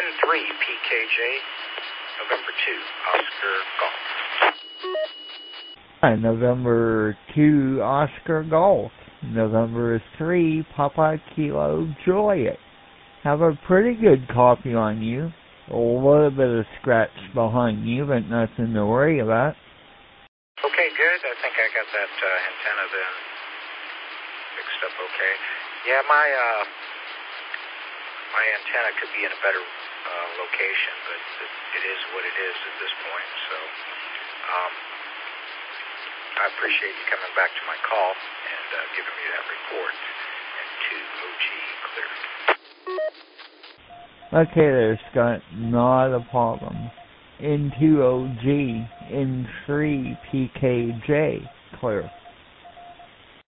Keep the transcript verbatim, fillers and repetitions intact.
N three P K J, November two, Oscar Golf. Hi, November two, Oscar Golf. November three, Papa Kilo Juliet. Have a pretty good copy on you. A little bit of scratch behind you, but nothing to worry about. Okay, good. I think I got that uh, antenna then fixed up okay. Yeah, my uh, my antenna could be in a better uh, location, but it, it is what it is at this point. So um, I appreciate you coming back to my call and uh, giving me that report. And two O G cleared. Okay there, Scott. Not a problem. N two O G, N three P K J, clear.